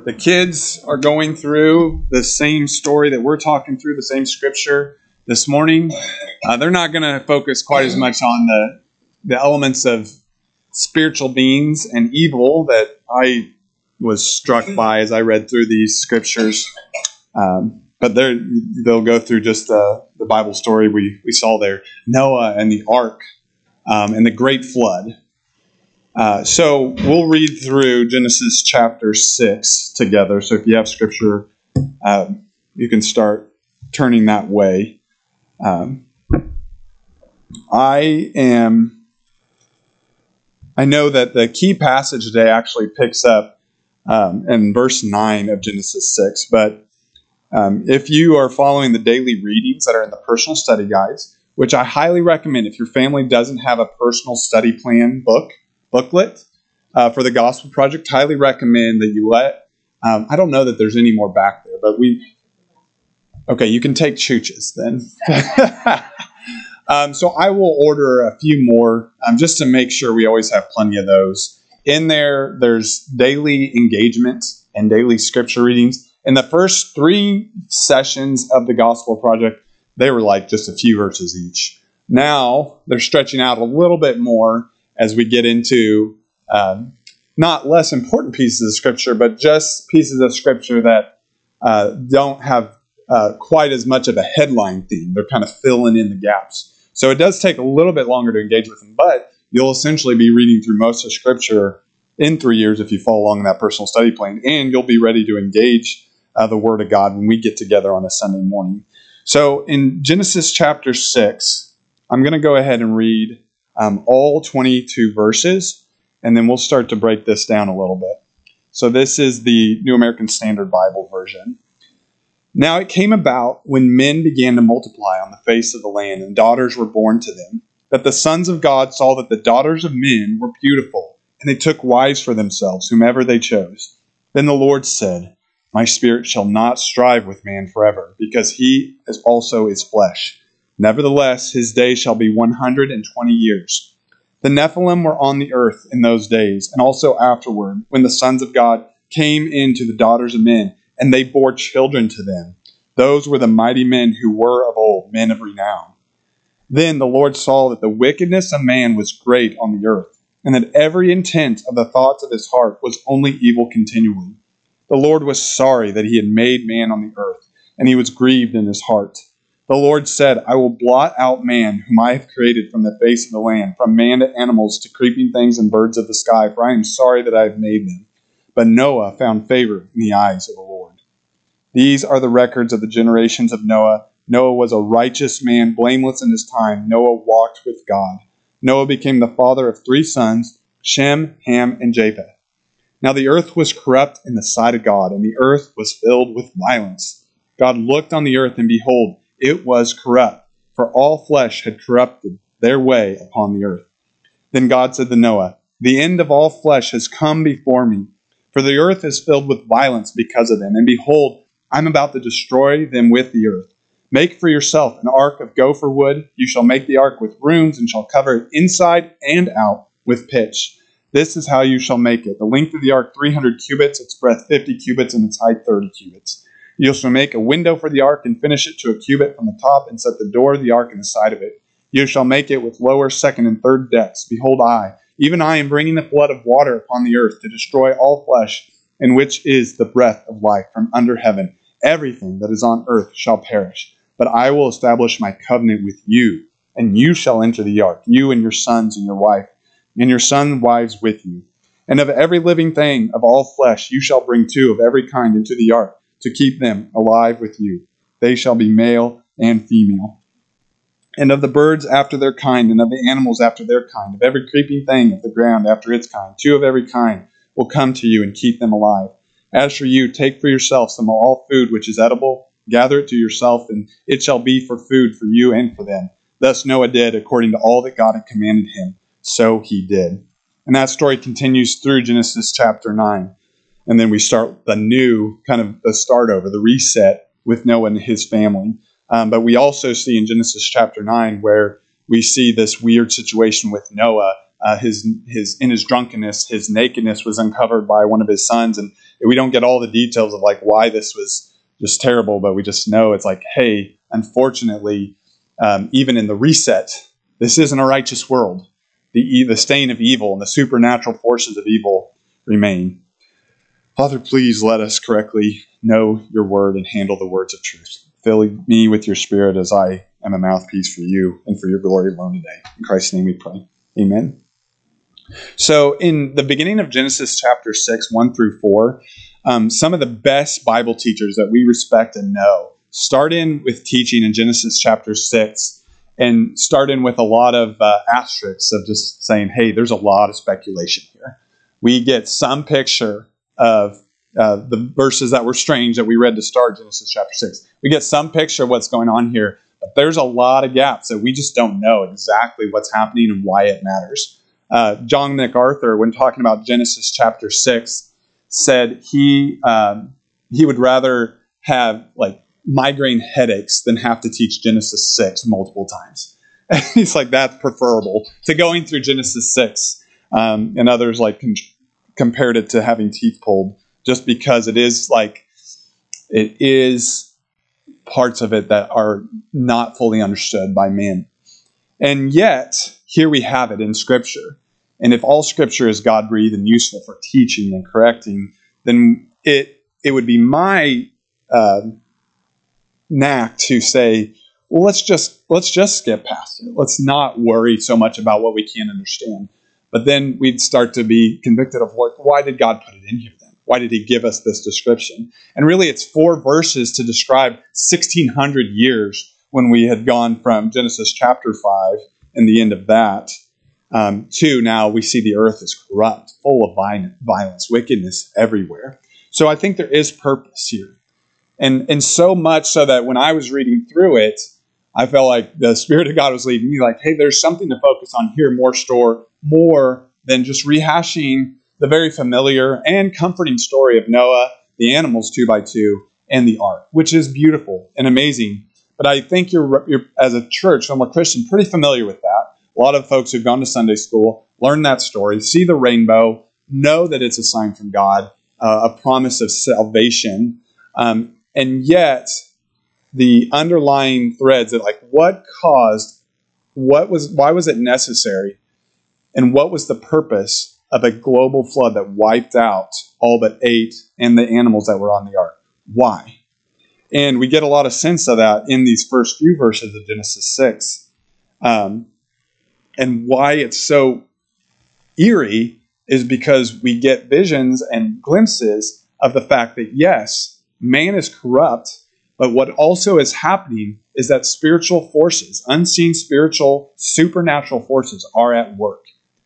The kids are going through the same story that we're talking through, the same scripture this morning. They're not going to focus quite as much on the elements of spiritual beings and evil that I was struck by as I read through these scriptures. But they'll go through just the Bible story we saw there, Noah and the ark and the great flood. So we'll read through Genesis chapter 6 together. So if you have scripture, you can start turning that way. I know that the key passage today actually picks up in verse 9 of Genesis 6. But if you are following the daily readings that are in the personal study guides, which I highly recommend if your family doesn't have a personal study plan booklet for the Gospel Project, highly recommend that you let, I don't know that there's any more back there, but okay, you can take chooches then. So I will order a few more just to make sure we always have plenty of those. In there, there's daily engagement and daily scripture readings. In the first 3 sessions of the Gospel Project, they were like just a few verses each. Now, they're stretching out a little bit more as we get into not less important pieces of Scripture, but just pieces of Scripture that don't have quite as much of a headline theme. They're kind of filling in the gaps. So it does take a little bit longer to engage with them, but you'll essentially be reading through most of Scripture in 3 years if you follow along in that personal study plan, and you'll be ready to engage the Word of God when we get together on a Sunday morning. So in Genesis chapter 6, I'm going to go ahead and read all 22 verses, and then we'll start to break this down a little bit. So this is the New American Standard Bible version. Now it came about when men began to multiply on the face of the land, and daughters were born to them, that the sons of God saw that the daughters of men were beautiful, and they took wives for themselves, whomever they chose. Then the Lord said, My spirit shall not strive with man forever, because he is also is flesh. Nevertheless, his days shall be 120 years. The Nephilim were on the earth in those days, and also afterward, when the sons of God came into the daughters of men, and they bore children to them. Those were the mighty men who were of old, men of renown. Then the Lord saw that the wickedness of man was great on the earth, and that every intent of the thoughts of his heart was only evil continually. The Lord was sorry that he had made man on the earth, and he was grieved in his heart. The Lord said, I will blot out man, whom I have created from the face of the land, from man to animals to creeping things and birds of the sky, for I am sorry that I have made them. But Noah found favor in the eyes of the Lord. These are the records of the generations of Noah. Noah was a righteous man, blameless in his time. Noah walked with God. Noah became the father of 3 sons, Shem, Ham, and Japheth. Now the earth was corrupt in the sight of God, and the earth was filled with violence. God looked on the earth, and behold, it was corrupt, for all flesh had corrupted their way upon the earth. Then God said to Noah, The end of all flesh has come before me, for the earth is filled with violence because of them. And behold, I am about to destroy them with the earth. Make for yourself an ark of gopher wood. You shall make the ark with rooms, and shall cover it inside and out with pitch. This is how you shall make it. The length of the ark 300 cubits, its breadth 50 cubits, and its height 30 cubits. You shall make a window for the ark, and finish it to a cubit from the top, and set the door of the ark in the side of it. You shall make it with lower, second, and third decks. Behold, even I am bringing the flood of water upon the earth to destroy all flesh, in which is the breath of life from under heaven. Everything that is on earth shall perish. But I will establish my covenant with you, and you shall enter the ark, you and your sons and your wife, and your sons' wives with you. And of every living thing of all flesh you shall bring 2 of every kind into the ark, to keep them alive with you. They shall be male and female. And of the birds after their kind, and of the animals after their kind, of every creeping thing of the ground after its kind, 2 of every kind will come to you, and keep them alive. As for you, take for yourself some of all food which is edible, gather it to yourself, and it shall be for food for you and for them. Thus Noah did according to all that God had commanded him. So he did. And that story continues through Genesis chapter 9. And then we start the new, kind of the start over, the reset with Noah and his family. But we also see in Genesis chapter 9 where we see this weird situation with Noah in his drunkenness, his nakedness was uncovered by one of his sons, and we don't get all the details of like why this was just terrible, but we just know it's like, hey, unfortunately, even in the reset, this isn't a righteous world. The stain of evil and the supernatural forces of evil remain. Father, please let us correctly know your word and handle the words of truth. Fill me with your spirit as I am a mouthpiece for you and for your glory alone today. In Christ's name we pray. Amen. So in the beginning of Genesis chapter 6, 1 through 4, some of the best Bible teachers that we respect and know start in with teaching in Genesis chapter 6 and start in with a lot of asterisks of just saying, hey, there's a lot of speculation here. We get some picture of the verses that were strange that we read to start Genesis chapter 6. We get some picture of what's going on here, but there's a lot of gaps that we just don't know exactly what's happening and why it matters. John MacArthur, when talking about Genesis chapter 6, said he would rather have like migraine headaches than have to teach Genesis 6 multiple times. And he's like, that's preferable to going through Genesis 6. And others like compared it to having teeth pulled, just because it is parts of it that are not fully understood by man. And yet, here we have it in Scripture. And if all Scripture is God-breathed and useful for teaching and correcting, then it would be my knack to say, well, let's just skip past it. Let's not worry so much about what we can't understand. But then we'd start to be convicted of why did God put it in here then? Why did he give us this description? And really, it's 4 verses to describe 1,600 years when we had gone from Genesis chapter 5 and the end of that to now we see the earth is corrupt, full of violence, wickedness everywhere. So I think there is purpose here. And so much so that when I was reading through it, I felt like the Spirit of God was leading me like, hey, there's something to focus on here, more than just rehashing the very familiar and comforting story of Noah, the animals 2 by 2, and the ark, which is beautiful and amazing. But I think you're as a church, I'm a Christian, pretty familiar with that. A lot of folks who've gone to Sunday school learn that story, see the rainbow, know that it's a sign from God, a promise of salvation, and yet the underlying threads that like why was it necessary, and what was the purpose of a global flood that wiped out all but 8 and the animals that were on the ark? Why? And we get a lot of sense of that in these first few verses of Genesis 6. And why it's so eerie is because we get visions and glimpses of the fact that, yes, man is corrupt, but what also is happening is that spiritual forces, unseen spiritual, supernatural forces are at work.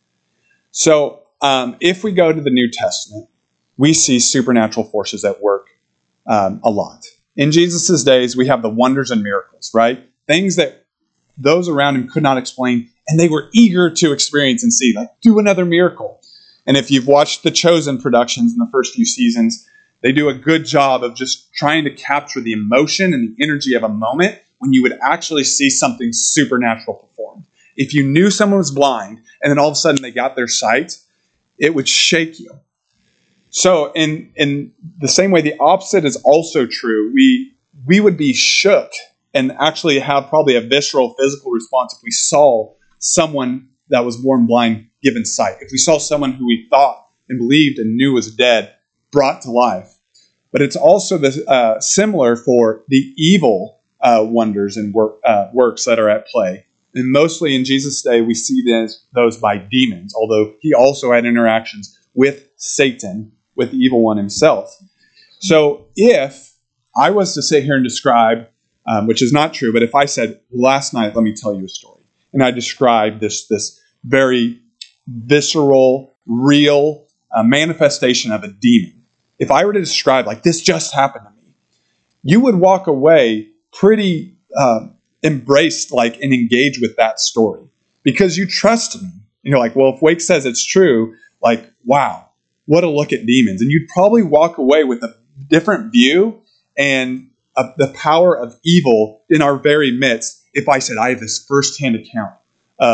So if we go to the New Testament, we see supernatural forces at work a lot. In Jesus' days, we have the wonders and miracles, right? Things that those around him could not explain, and they were eager to experience and see, like, do another miracle. And if you've watched the Chosen productions in the first few seasons, they do a good job of just trying to capture the emotion and the energy of a moment when you would actually see something supernatural performed. If you knew someone was blind, and then all of a sudden they got their sight, it would shake you. So in the same way, the opposite is also true. We would be shook and actually have probably a visceral physical response if we saw someone that was born blind given sight. If we saw someone who we thought and believed and knew was dead brought to life. But it's also similar for the evil wonders and works that are at play. And mostly in Jesus' day, we see those by demons, although he also had interactions with Satan, with the evil one himself. So if I was to sit here and describe, which is not true, but if I said, last night, let me tell you a story, and I described this very visceral, real manifestation of a demon, if I were to describe, like, this just happened to me, you would walk away pretty embraced, like, and engaged with that story because you trust me. And you're like, well, if Wake says it's true, like, wow, what a look at demons. And you'd probably walk away with a different view and the power of evil in our very midst if I said I have this firsthand account of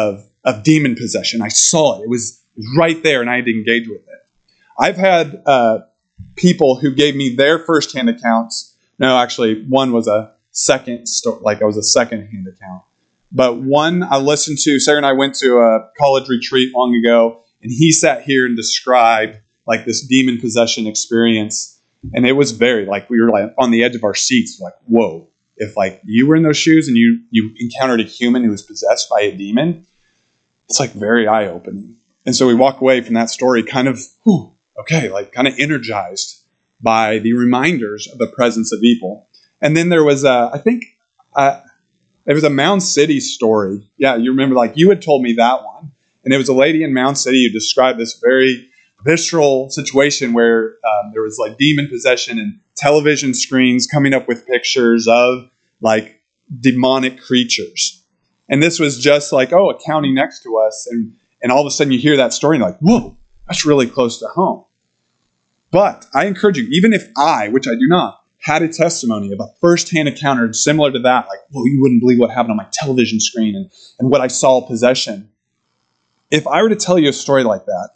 of demon possession. I saw it. It was right there, and I had to engage with it. I've had people who gave me their firsthand accounts. No, actually, one was a second story, like it was a second-hand account. But one I listened to, Sarah and I went to a college retreat long ago, and he sat here and described like this demon possession experience. And it was very, like, we were like on the edge of our seats, like, whoa. If like you were in those shoes and you encountered a human who was possessed by a demon, it's like very eye-opening. And so we walk away from that story kind of, okay, like kind of energized by the reminders of the presence of evil. And then there was it was a Mound City story. Yeah, you remember, like you had told me that one. And it was a lady in Mound City who described this very visceral situation where there was like demon possession and television screens coming up with pictures of like demonic creatures. And this was just like, a county next to us. And all of a sudden you hear that story and you're like, whoa, that's really close to home. But I encourage you, even if I, which I do not, had a testimony of a firsthand encounter similar to that, like, whoa, you wouldn't believe what happened on my television screen and what I saw possession. If I were to tell you a story like that,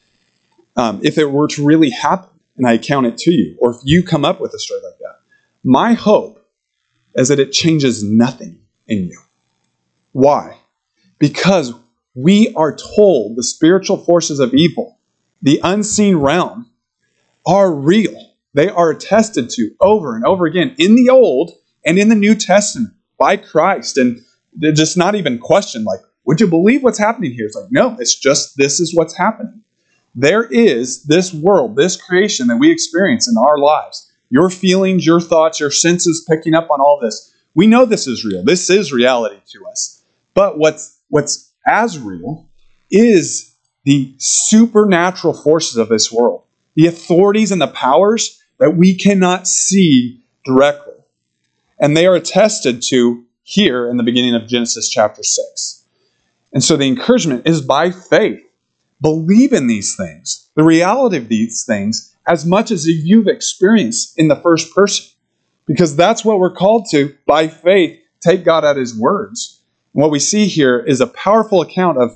if it were to really happen and I account it to you, or if you come up with a story like that, my hope is that it changes nothing in you. Why? Because we are told the spiritual forces of evil, the unseen realm, are real. They are attested to over and over again in the Old and in the New Testament by Christ. And they're just not even questioned, like, would you believe what's happening here? It's like, no, it's just this is what's happening. There is this world, this creation that we experience in our lives. Your feelings, your thoughts, your senses picking up on all this. We know this is real. This is reality to us. But what's as real is the supernatural forces of this world, the authorities and the powers that we cannot see directly. And they are attested to here in the beginning of Genesis chapter 6. And so the encouragement is by faith. Believe in these things, the reality of these things, as much as you've experienced in the first person. Because that's what we're called to, by faith, take God at His words. And what we see here is a powerful account of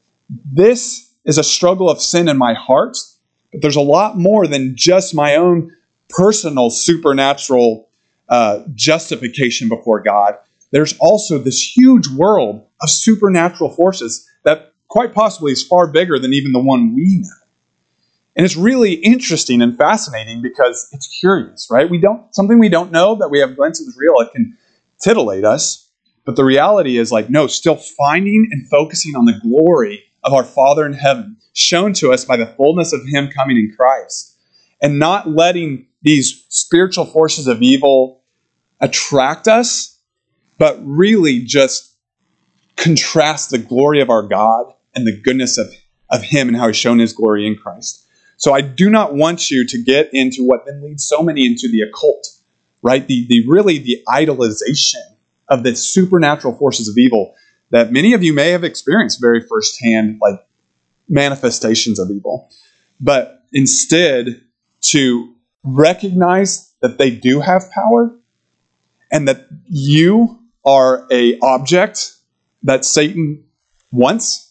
this is a struggle of sin in my heart, but there's a lot more than just my own personal supernatural justification before God. There's also this huge world of supernatural forces that quite possibly is far bigger than even the one we know. And it's really interesting and fascinating because it's curious, right? Something we don't know that we have glimpses of real, it can titillate us. But the reality is like, no, still finding and focusing on the glory of our Father in heaven, shown to us by the fullness of Him coming in Christ, and not letting these spiritual forces of evil attract us, but really just contrast the glory of our God and the goodness of Him and how He's shown His glory in Christ. So I do not want you to get into what then leads so many into the occult, right? The idolization of the supernatural forces of evil that many of you may have experienced very firsthand, like manifestations of evil. But instead, to recognize that they do have power and that you are an object that Satan wants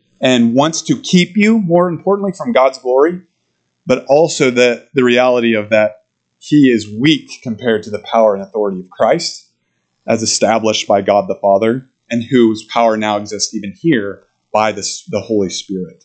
to keep you, more importantly, from God's glory, but also the reality of that He is weak compared to the power and authority of Christ, as established by God the Father, and whose power now exists even here by the Holy Spirit.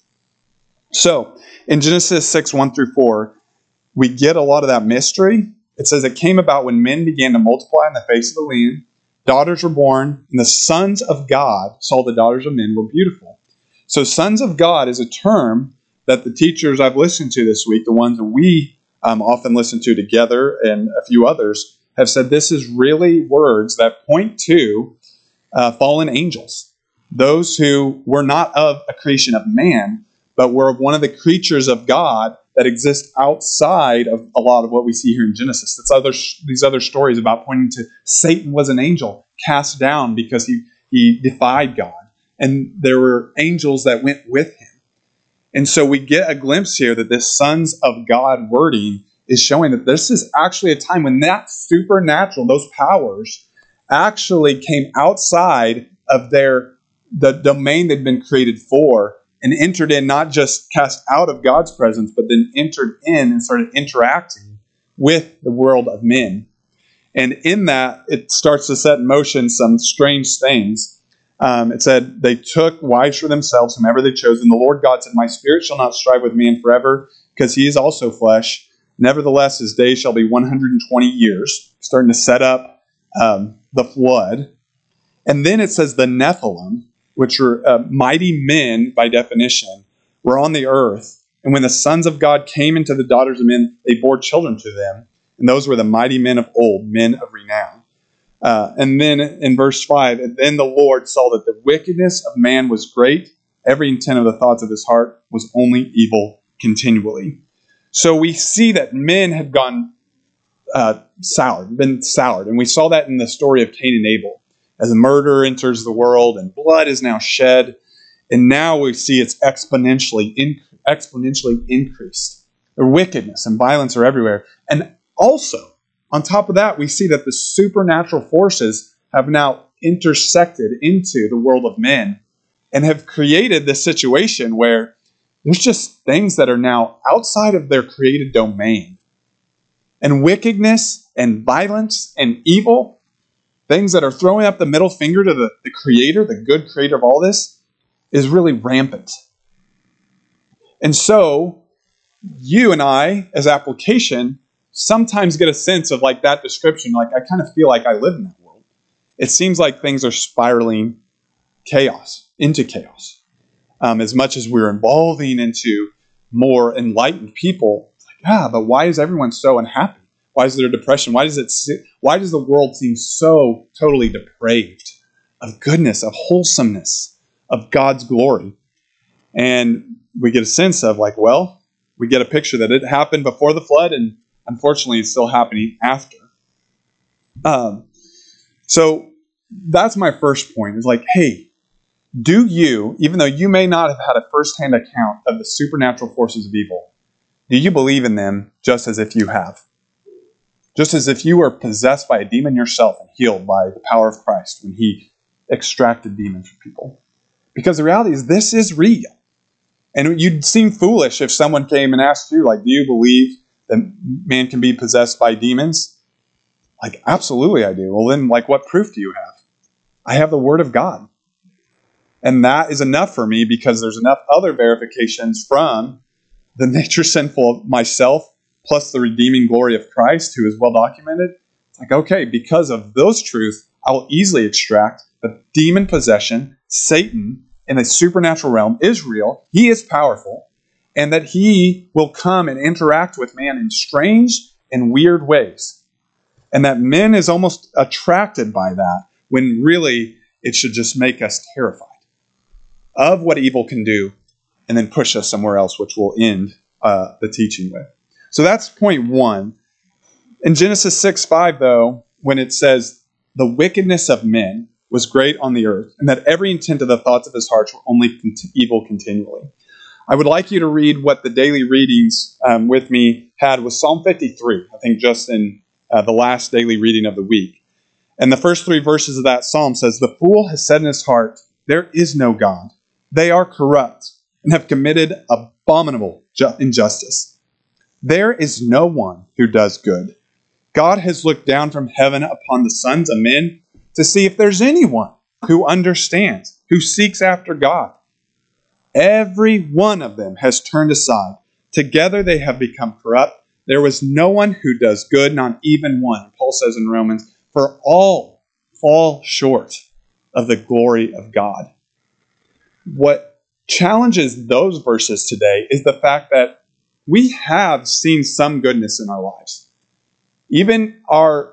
So, in Genesis 6, 1 through 4, we get a lot of that mystery. It says, it came about when men began to multiply on the face of the land, daughters were born, and the sons of God saw the daughters of men were beautiful. So sons of God is a term that the teachers I've listened to this week, the ones that we often listen to together and a few others, have said this is really words that point to fallen angels. Those who were not of a creation of man, but were of one of the creatures of God that exist outside of a lot of what we see here in Genesis. These other stories about pointing to Satan was an angel cast down because he defied God. And there were angels that went with him. And so we get a glimpse here that this sons of God wording is showing that this is actually a time when that supernatural, those powers, actually came outside of their the domain they'd been created for, and entered in, not just cast out of God's presence, but then entered in and started interacting with the world of men. And in that, it starts to set in motion some strange things. It said, they took wives for themselves, whomever they chose. And the Lord God said, my spirit shall not strive with man forever, because he is also flesh. Nevertheless, his days shall be 120 years. Starting to set up the flood. And then it says the Nephilim, which were mighty men by definition, were on the earth. And when the sons of God came into the daughters of men, they bore children to them. And those were the mighty men of old, men of renown. And then in verse 5, and then the Lord saw that the wickedness of man was great. Every intent of the thoughts of his heart was only evil continually. So we see that men had gone been soured. And we saw that in the story of Cain and Abel. As murder enters the world and blood is now shed, and now we see it's exponentially increased. The wickedness and violence are everywhere. And also, on top of that, we see that the supernatural forces have now intersected into the world of men and have created this situation where there's just things that are now outside of their created domain. And wickedness and violence and evil, things that are throwing up the middle finger to the creator, the good creator of all this, is really rampant. And so, you and I, as application, sometimes get a sense of like that description, like I kind of feel like I live in that world. It seems like things are spiraling into chaos. As much as we're evolving into more enlightened people, it's like, but why is everyone so unhappy? Why is there depression? Why does the world seem so totally depraved of goodness, of wholesomeness, of God's glory? And we get a sense of like, well, we get a picture that it happened before the flood, and unfortunately it's still happening after. So that's my first point, is like, hey, do you, even though you may not have had a firsthand account of the supernatural forces of evil, do you believe in them just as if you have? Just as if you were possessed by a demon yourself and healed by the power of Christ when he extracted demons from people. Because the reality is this is real. And you'd seem foolish if someone came and asked you, like, do you believe that man can be possessed by demons? Like, absolutely I do. Well, then, like, what proof do you have? I have the Word of God. And that is enough for me, because there's enough other verifications from the nature sinful of myself, plus the redeeming glory of Christ, who is well documented. It's like, okay, because of those truths, I will easily extract the demon possession, Satan, in the supernatural realm is real. He is powerful. And that he will come and interact with man in strange and weird ways. And that men is almost attracted by that, when really it should just make us terrified of what evil can do, and then push us somewhere else, which we'll end the teaching with. So that's point one. In Genesis 6:5, though, when it says, the wickedness of men was great on the earth, and that every intent of the thoughts of his heart were only evil continually. I would like you to read what the daily readings with me had was Psalm 53, I think just in the last daily reading of the week. And the first 3 verses of that psalm says, the fool has said in his heart, there is no God. They are corrupt and have committed abominable injustice. There is no one who does good. God has looked down from heaven upon the sons of men to see if there's anyone who understands, who seeks after God. Every one of them has turned aside. Together they have become corrupt. There was no one who does good, not even one. Paul says in Romans, for all fall short of the glory of God. What challenges those verses today is the fact that we have seen some goodness in our lives. Even our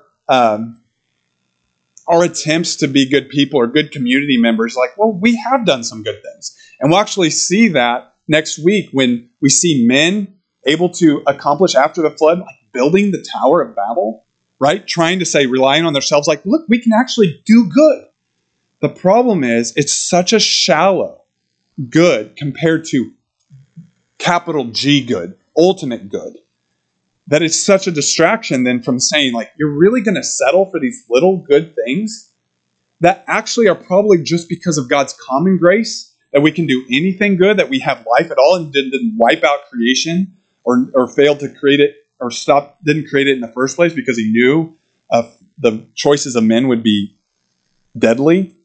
attempts to be good people or good community members, like, well, we have done some good things. And we'll actually see that next week when we see men able to accomplish after the flood, like building the Tower of Babel, right? Trying to say, relying on themselves, like, look, we can actually do good. The problem is it's such a shallow good compared to capital G good, ultimate good, that it's such a distraction then from saying, like, you're really going to settle for these little good things that actually are probably just because of God's common grace, that we can do anything good, that we have life at all, and didn't wipe out creation or failed to create it or didn't create it in the first place because he knew the choices of men would be deadly.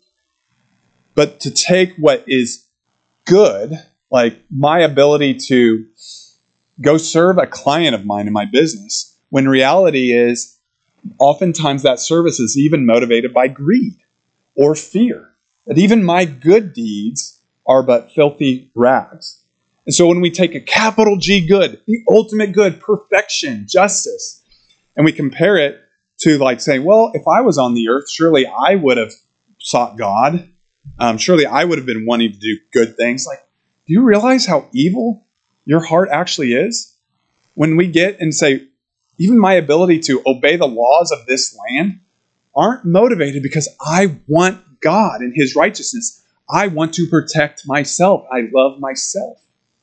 But to take what is good, like my ability to go serve a client of mine in my business, when reality is oftentimes that service is even motivated by greed or fear, that even my good deeds are but filthy rags. And so when we take a capital G good, the ultimate good, perfection, justice, and we compare it to like saying, well, if I was on the earth, surely I would have sought God. Surely I would have been wanting to do good things. Like, do you realize how evil your heart actually is? When we get and say, even my ability to obey the laws of this land aren't motivated because I want God and his righteousness. I want to protect myself. I love myself.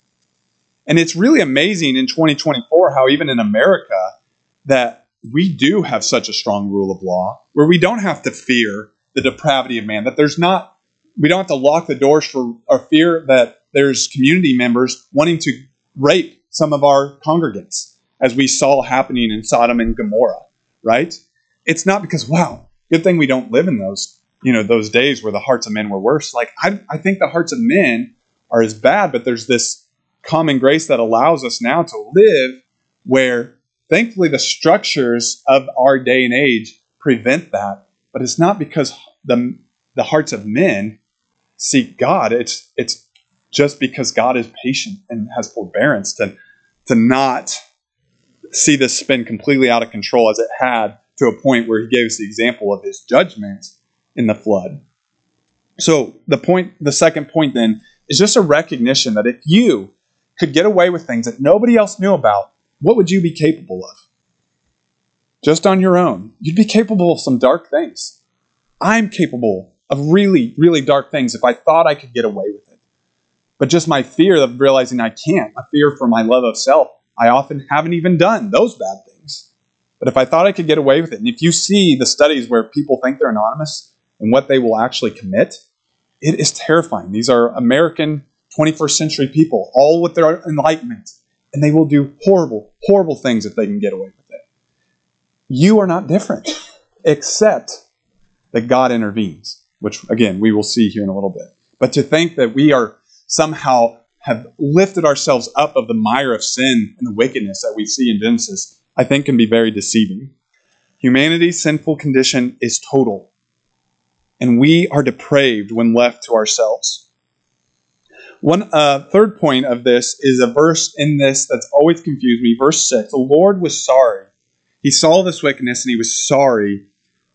And it's really amazing in 2024 how even in America that we do have such a strong rule of law where we don't have to fear the depravity of man, that we don't have to lock the doors for our fear that there's community members wanting to rape some of our congregants, as we saw happening in Sodom and Gomorrah, right? It's not because, wow, good thing we don't live in those days where the hearts of men were worse. Like, I think the hearts of men are as bad, but there's this common grace that allows us now to live where, thankfully, the structures of our day and age prevent that. But it's not because the hearts of men seek God. It's just because God is patient and has forbearance to not see this spin completely out of control as it had to a point where he gave us the example of his judgment in the flood. So the second point then is just a recognition that if you could get away with things that nobody else knew about, what would you be capable of? Just on your own, you'd be capable of some dark things. I'm capable of really, really dark things if I thought I could get away with it. But just my fear of realizing I can't, my fear for my love of self, I often haven't even done those bad things. But if I thought I could get away with it, and if you see the studies where people think they're anonymous and what they will actually commit, it is terrifying. These are American 21st century people, all with their enlightenment, and they will do horrible, horrible things if they can get away with it. You are not different, except that God intervenes, which, again, we will see here in a little bit. But to think that we are somehow have lifted ourselves up of the mire of sin and the wickedness that we see in Genesis, I think can be very deceiving. Humanity's sinful condition is total, and we are depraved when left to ourselves. One third point of this is a verse in this that's always confused me. Verse 6, the Lord was sorry. He saw this wickedness and he was sorry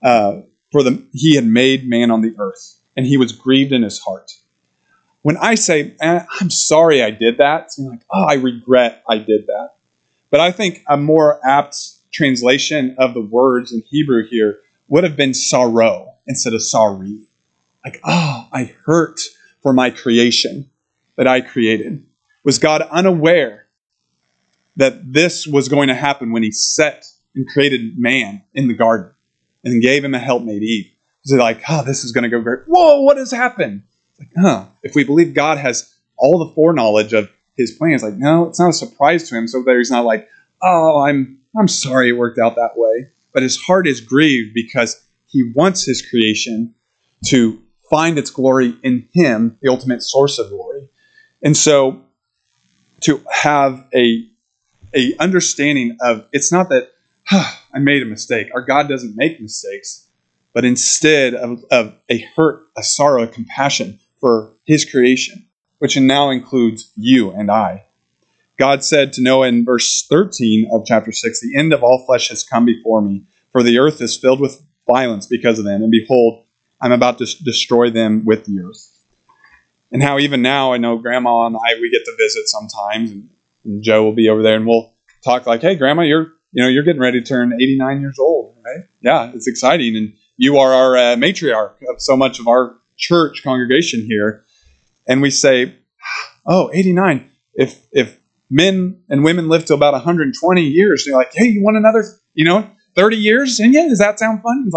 he had made man on the earth, and he was grieved in his heart. When I say, I'm sorry I did that, it's like, I regret I did that. But I think a more apt translation of the words in Hebrew here would have been sorrow instead of sorry. Like, I hurt for my creation that I created. Was God unaware that this was going to happen when he set and created man in the garden and gave him a helpmate, Eve? Was it like, this is going to go great? Whoa, what has happened? Like, if we believe God has all the foreknowledge of his plans, like, no, it's not a surprise to him. So that he's not like, I'm sorry it worked out that way. But his heart is grieved because he wants his creation to find its glory in him, the ultimate source of glory. And so to have a understanding of, it's not that I made a mistake. Our God doesn't make mistakes, but instead of a hurt, a sorrow, a compassion for his creation, which now includes you and I. God said to Noah in verse 13 of chapter 6, the end of all flesh has come before me, for the earth is filled with violence because of them, and behold, I'm about to destroy them with the earth. And how even now, I know Grandma and I, we get to visit sometimes, and Joe will be over there, and we'll talk like, hey, Grandma, you're getting ready to turn 89 years old, right? Yeah, it's exciting, and you are our matriarch of so much of our church congregation here. And we say, 89. If men and women live to about 120 years, they're like, hey, you want another, 30 years? And yeah, does that sound fun? It's like,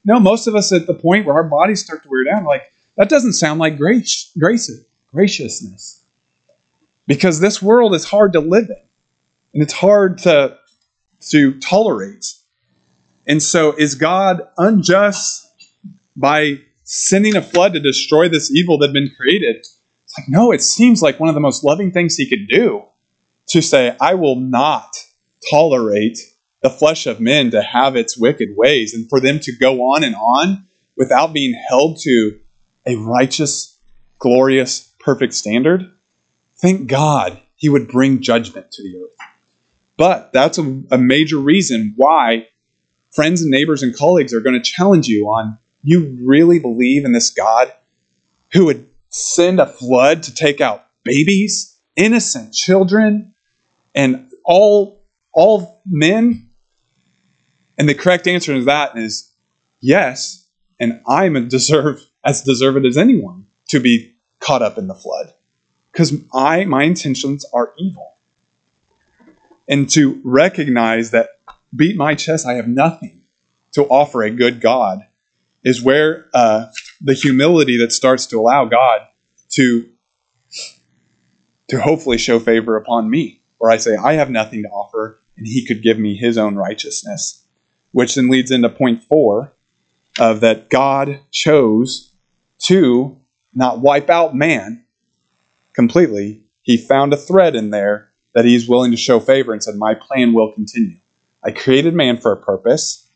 No, most of us at the point where our bodies start to wear down, like, that doesn't sound like graciousness. Because this world is hard to live in. And it's hard to tolerate. And so is God unjust by sending a flood to destroy this evil that had been created? It's like, no, it seems like one of the most loving things he could do, to say, I will not tolerate the flesh of men to have its wicked ways, and for them to go on without being held to a righteous, glorious, perfect standard. Thank God he would bring judgment to the earth. But that's a major reason why friends and neighbors and colleagues are going to challenge you on, you really believe in this God who would send a flood to take out babies, innocent children, and all men? And the correct answer to that is yes, and I'm as deserved as anyone to be caught up in the flood. Because my intentions are evil. And to recognize that, beat my chest, I have nothing to offer a good God, is where the humility that starts to allow God to hopefully show favor upon me. Where I say, I have nothing to offer, and he could give me his own righteousness. Which then leads into point 4, of that God chose to not wipe out man completely. He found a thread in there that he's willing to show favor and said, my plan will continue. I created man for a purpose.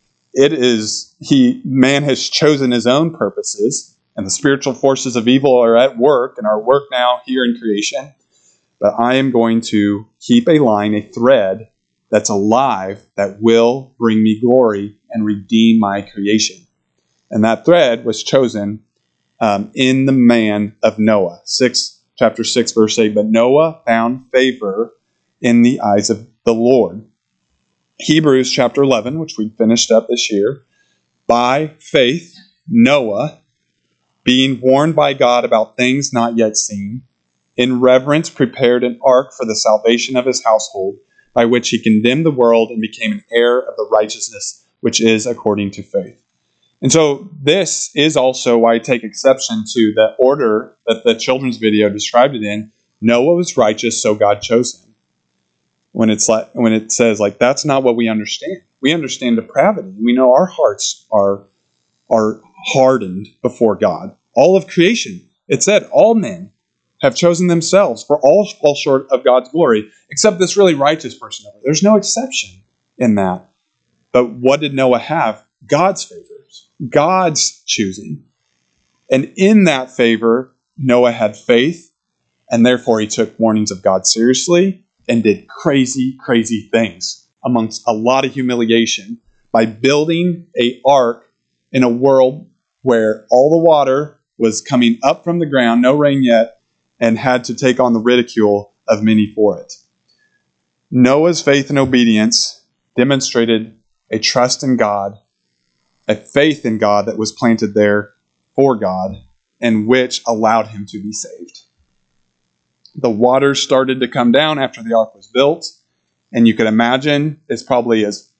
Man has chosen his own purposes, and the spiritual forces of evil are at work and are at work now here in creation. But I am going to keep a line, a thread that's alive, that will bring me glory and redeem my creation. And that thread was chosen in the man of Noah. Chapter 6, verse 8, but Noah found favor in the eyes of the Lord. Hebrews chapter 11, which we finished up this year. By faith, Noah, being warned by God about things not yet seen, in reverence prepared an ark for the salvation of his household, by which he condemned the world and became an heir of the righteousness which is according to faith. And so this is also why I take exception to the order that the children's video described it in. Noah was righteous, so God chose him. When it says, like, that's not what we understand. We understand depravity. We know our hearts are hardened before God. All of creation, it said, all men have chosen themselves, for all fall short of God's glory, except this really righteous person over there. There's no exception in that. But what did Noah have? God's favors, God's choosing. And in that favor, Noah had faith, and therefore he took warnings of God seriously and did crazy, crazy things amongst a lot of humiliation by building an ark in a world where all the water was coming up from the ground, no rain yet, and had to take on the ridicule of many for it. Noah's faith and obedience demonstrated a trust in God, a faith in God that was planted there for God, and which allowed him to be saved. The waters started to come down after the ark was built, and you could imagine it's probably as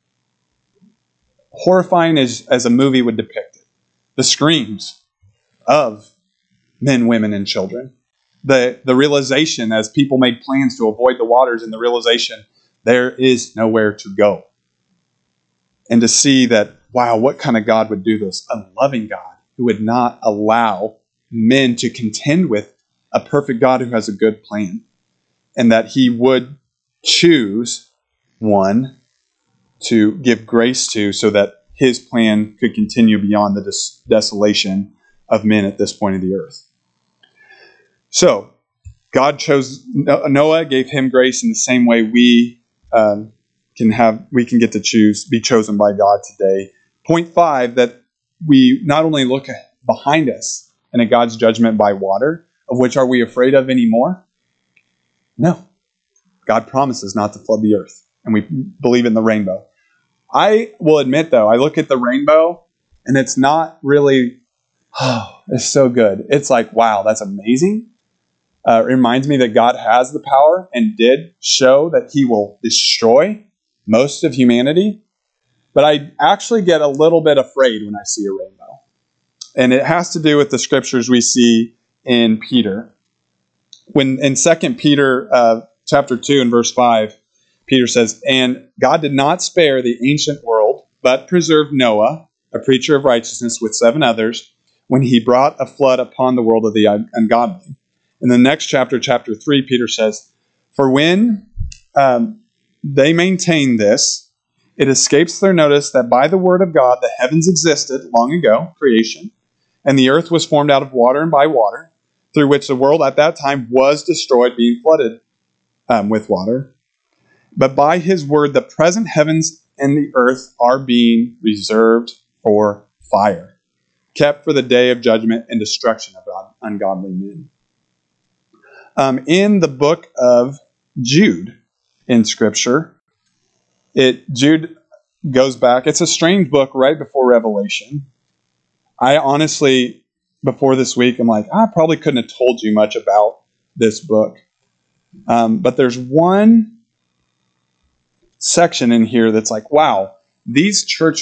horrifying as a movie would depict it. The screams of men, women, and children. The realization as people made plans to avoid the waters, and the realization there is nowhere to go. And to see that, wow, what kind of God would do this? A loving God who would not allow men to contend with a perfect God who has a good plan. And that he would choose one to give grace to so that his plan could continue beyond the desolation of men at this point of the earth. So, God chose Noah, gave him grace in the same way we can get to be chosen by God today. Point 5, that we not only look behind us and at God's judgment by water, of which are we afraid of anymore? No. God promises not to flood the earth, and we believe in the rainbow. I will admit, though, I look at the rainbow, and it's not really, it's so good. It's like, wow, that's amazing. It reminds me that God has the power and did show that he will destroy most of humanity. But I actually get a little bit afraid when I see a rainbow. And it has to do with the scriptures we see in Peter. When in 2 Peter chapter 2 and verse 5, Peter says, "And God did not spare the ancient world, but preserved Noah, a preacher of righteousness, with 7 others, when he brought a flood upon the world of the ungodly." In the next chapter, chapter 3, Peter says, "For when they maintain this, it escapes their notice that by the word of God the heavens existed long ago, creation, and the earth was formed out of water and by water, through which the world at that time was destroyed, being flooded with water. But by his word the present heavens and the earth are being reserved for fire, kept for the day of judgment and destruction of ungodly men." In the book of Jude in Scripture, Jude goes back. It's a strange book right before Revelation. I honestly, before this week, I'm like, I probably couldn't have told you much about this book. But there's one section in here that's like, wow, these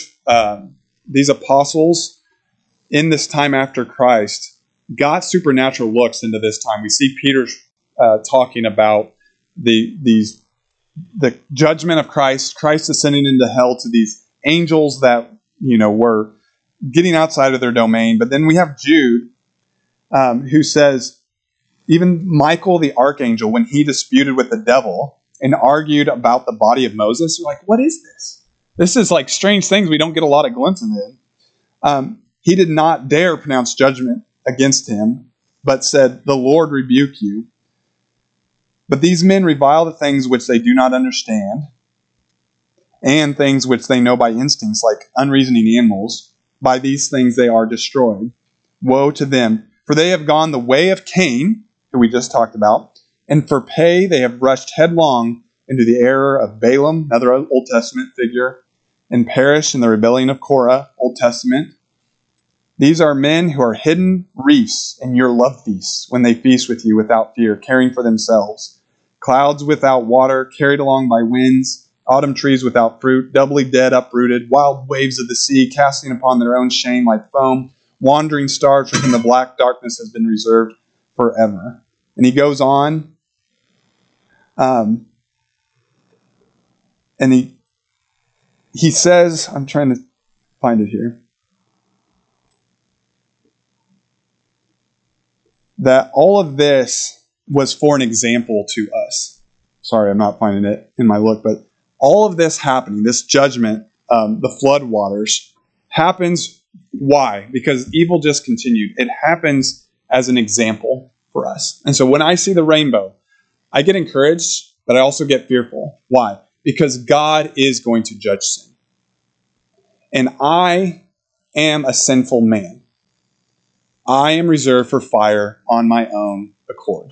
apostles in this time after Christ got supernatural looks into this time. We see Peter talking about the judgment of Christ ascending into hell to these angels that were getting outside of their domain. But then we have Jude, who says, even Michael the archangel, when he disputed with the devil and argued about the body of Moses, you're like, what is this? This is like strange things we don't get a lot of glimpses in. He did not dare pronounce judgment against him, but said, "The Lord rebuke you." But these men revile the things which they do not understand, and things which they know by instincts, like unreasoning animals. By these things they are destroyed. Woe to them, for they have gone the way of Cain, who we just talked about, and for pay they have rushed headlong into the error of Balaam, another Old Testament figure, and perished in the rebellion of Korah, Old Testament. These are men who are hidden reefs in your love feasts, when they feast with you without fear, caring for themselves. Clouds without water, carried along by winds, autumn trees without fruit, doubly dead, uprooted, wild waves of the sea, casting upon their own shame like foam, wandering stars for whom the black darkness has been reserved forever. And he goes on, and he says, I'm trying to find it here, that all of this was for an example to us. Sorry, I'm not finding it in my look, but all of this happening, this judgment, the flood waters, happens. Why? Because evil just continued. It happens as an example for us. And so when I see the rainbow, I get encouraged, but I also get fearful. Why? Because God is going to judge sin. And I am a sinful man. I am reserved for fire on my own accord.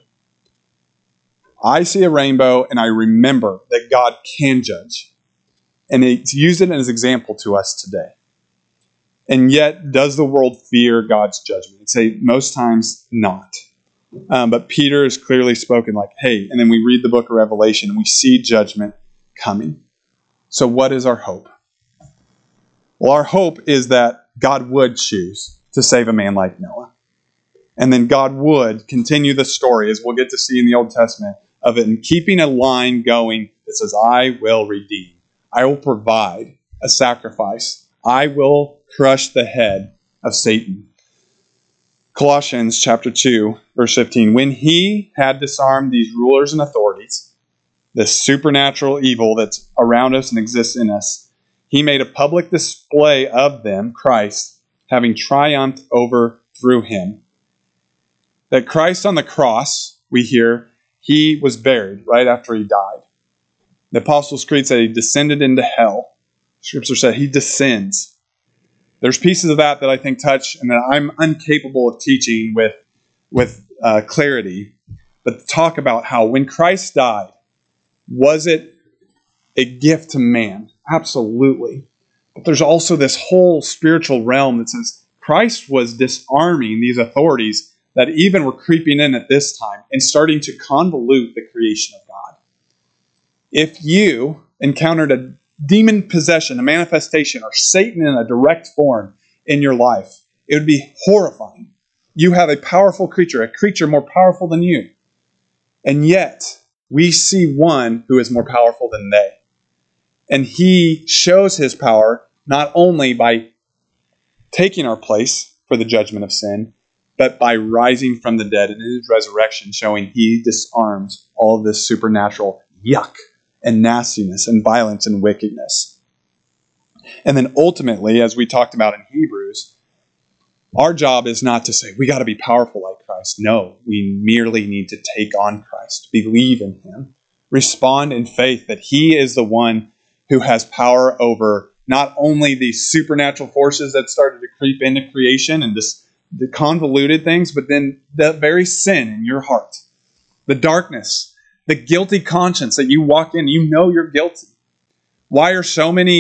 I see a rainbow and I remember that God can judge. And it's used it as an example to us today. And yet, does the world fear God's judgment? I'd say most times not. But Peter has clearly spoken like, hey, and then we read the book of Revelation and we see judgment coming. So what is our hope? Well, our hope is that God would choose to save a man like Noah. And then God would continue the story, as we'll get to see in the Old Testament, of it, and keeping a line going that says, I will redeem. I will provide a sacrifice. I will crush the head of Satan. Colossians chapter 2, verse 15. When he had disarmed these rulers and authorities, this supernatural evil that's around us and exists in us, he made a public display of them, Christ, having triumphed over through him. That Christ on the cross, we hear, he was buried right after he died. The Apostles' Creed said he descended into hell. Scripture said he descends. There's pieces of that I think touch and that I'm incapable of teaching with clarity. But talk about how when Christ died, was it a gift to man? Absolutely. But there's also this whole spiritual realm that says Christ was disarming these authorities that even were creeping in at this time and starting to convolute the creation of God. If you encountered a demon possession, a manifestation, or Satan in a direct form in your life, it would be horrifying. You have a powerful creature, a creature more powerful than you. And yet, we see one who is more powerful than they. And he shows his power not only by taking our place for the judgment of sin, but by rising from the dead and in his resurrection, showing he disarms all of this supernatural yuck and nastiness and violence and wickedness. And then ultimately, as we talked about in Hebrews, our job is not to say, we got to be powerful like Christ. No, we merely need to take on Christ, believe in him, respond in faith that he is the one who has power over not only these supernatural forces that started to creep into creation and the convoluted things, but then the very sin in your heart, the darkness, the guilty conscience that you walk in, you know you're guilty. Why is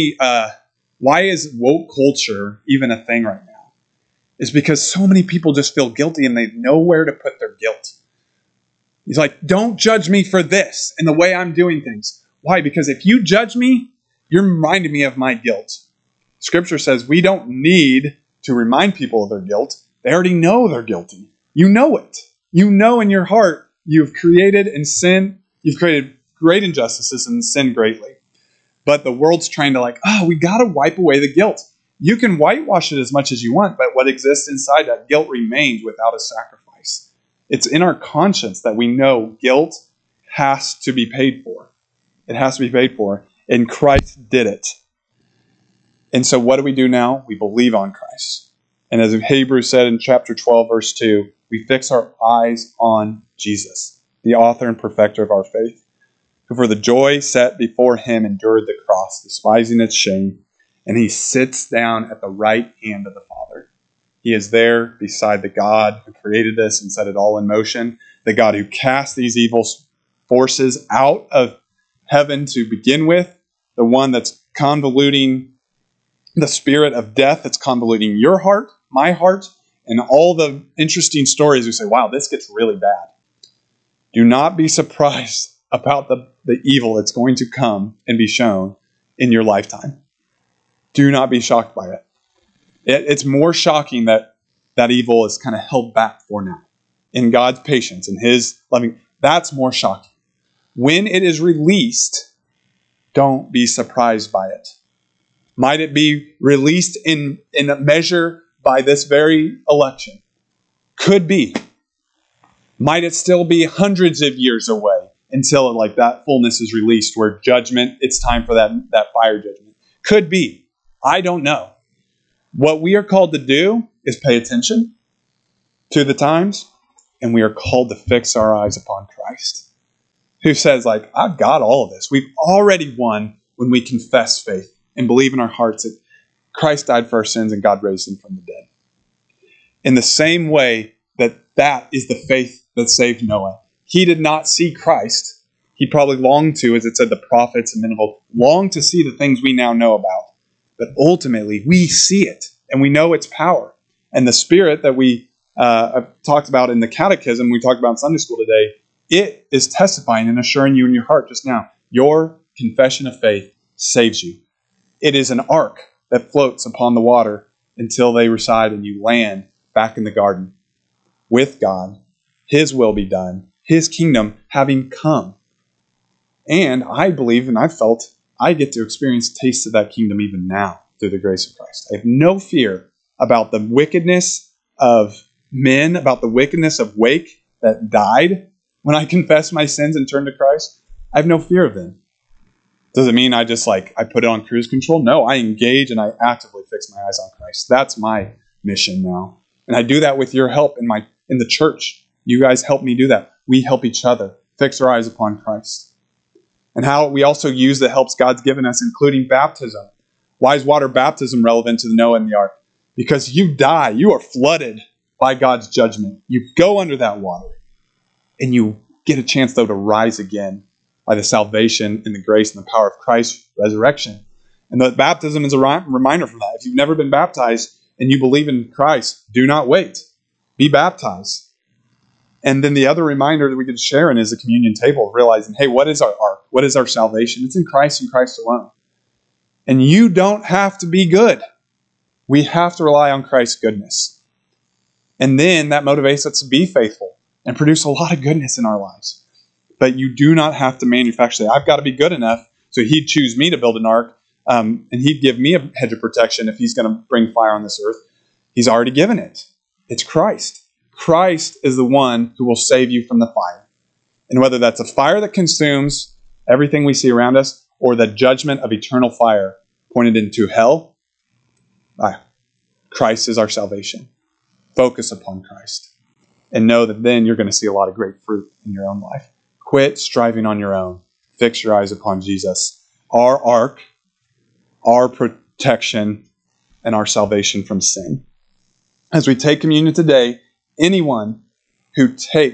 woke culture even a thing right now? It's because so many people just feel guilty and they know where to put their guilt. He's like, don't judge me for this and the way I'm doing things. Why? Because if you judge me, you're reminding me of my guilt. Scripture says we don't need to remind people of their guilt. They already know they're guilty. You know it. You know in your heart you've created in sin, you've created great injustices and sinned greatly. But the world's trying to we got to wipe away the guilt. You can whitewash it as much as you want, but what exists inside that guilt remains without a sacrifice. It's in our conscience that we know guilt has to be paid for. It has to be paid for. And Christ did it. And so what do we do now? We believe on Christ. And as Hebrews said in chapter 12, verse 2, we fix our eyes on Jesus, the author and perfecter of our faith, who for the joy set before him endured the cross, despising its shame, and he sits down at the right hand of the Father. He is there beside the God who created this and set it all in motion, the God who cast these evil forces out of heaven to begin with, the one that's convoluting the spirit of death, that's convoluting your heart, my heart, and all the interesting stories. We say, wow, this gets really bad. Do not be surprised about the evil that's going to come and be shown in your lifetime. Do not be shocked by it. It's more shocking that evil is kind of held back for now. In God's patience, in his loving, that's more shocking. When it is released, don't be surprised by it. Might it be released in a measure by this very election? Could be. Might it still be hundreds of years away until that fullness is released where judgment, it's time for that fire judgment? Could be. I don't know. What we are called to do is pay attention to the times, and we are called to fix our eyes upon Christ, who says, I've got all of this. We've already won when we confess faith and believe in our hearts that Christ died for our sins and God raised him from the dead. In the same way that is the faith that saved Noah. He did not see Christ. He probably longed to, as it said, the prophets and men of old, longed to see the things we now know about. But ultimately, we see it, and we know its power. And the Spirit that we talked about in the Catechism, we talked about in Sunday school today, it is testifying and assuring you in your heart just now, your confession of faith saves you. It is an ark that floats upon the water until they reside and you land back in the garden with God, his will be done, his kingdom having come. And I believe, and I felt, I get to experience taste of that kingdom even now through the grace of Christ. I have no fear about the wickedness of men, about the wickedness of Wake that died when I confessed my sins and turned to Christ. I have no fear of them. Does it mean I just I put it on cruise control? No, I engage and I actively fix my eyes on Christ. That's my mission now. And I do that with your help in the church. You guys help me do that. We help each other fix our eyes upon Christ. And how we also use the helps God's given us, including baptism. Why is water baptism relevant to the Noah and the ark? Because you die. You are flooded by God's judgment. You go under that water. And you get a chance, though, to rise again by the salvation and the grace and the power of Christ's resurrection. And the baptism is a reminder from that. If you've never been baptized and you believe in Christ, do not wait. Be baptized. And then the other reminder that we could share in is the communion table, realizing, hey, what is our ark? What is our salvation? It's in Christ and Christ alone. And you don't have to be good. We have to rely on Christ's goodness. And then that motivates us to be faithful and produce a lot of goodness in our lives. But you do not have to manufacture that. I've got to be good enough so he'd choose me to build an ark, and he'd give me a hedge of protection if he's going to bring fire on this earth. He's already given it. It's Christ. Christ is the one who will save you from the fire. And whether that's a fire that consumes everything we see around us or the judgment of eternal fire pointed into hell, Christ is our salvation. Focus upon Christ. And know that then you're going to see a lot of great fruit in your own life. Quit striving on your own. Fix your eyes upon Jesus. Our ark, our protection, and our salvation from sin. As we take communion today, anyone who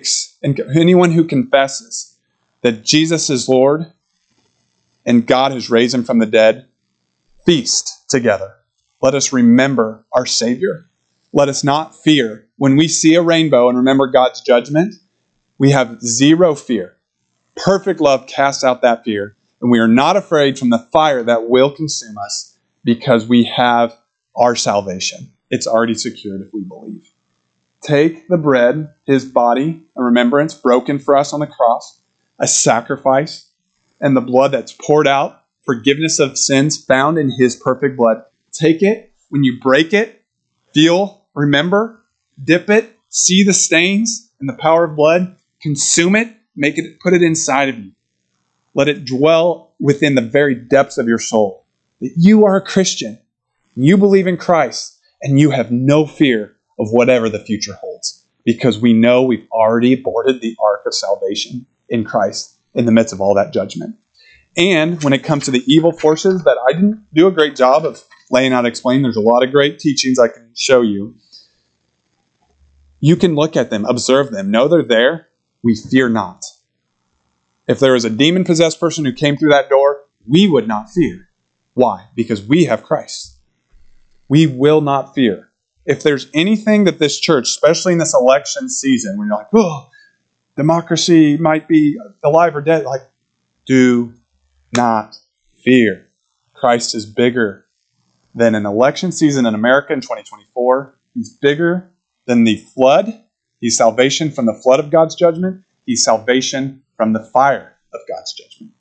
confesses that Jesus is Lord and God has raised him from the dead, feast together. Let us remember our Savior. Let us not fear. When we see a rainbow and remember God's judgment, we have zero fear. Perfect love casts out that fear, and we are not afraid from the fire that will consume us because we have our salvation. It's already secured if we believe. Take the bread, his body, a remembrance broken for us on the cross, a sacrifice, and the blood that's poured out, forgiveness of sins found in his perfect blood. Take it. When you break it, feel, remember, dip it, see the stains and the power of blood, consume it, put it inside of you. Let it dwell within the very depths of your soul. That you are a Christian, you believe in Christ, and you have no fear of whatever the future holds, because we know we've already boarded the ark of salvation in Christ in the midst of all that judgment. And when it comes to the evil forces that I didn't do a great job of laying out, explaining, there's a lot of great teachings I can show you. You can look at them, observe them, know they're there. We fear not. If there was a demon-possessed person who came through that door, we would not fear. Why? Because we have Christ. We will not fear. If there's anything that this church, especially in this election season, when you're like, oh, democracy might be alive or dead, like, do not fear. Christ is bigger than an election season in America in 2024. He's bigger than the flood. He's salvation from the flood of God's judgment. He's salvation from the fire of God's judgment.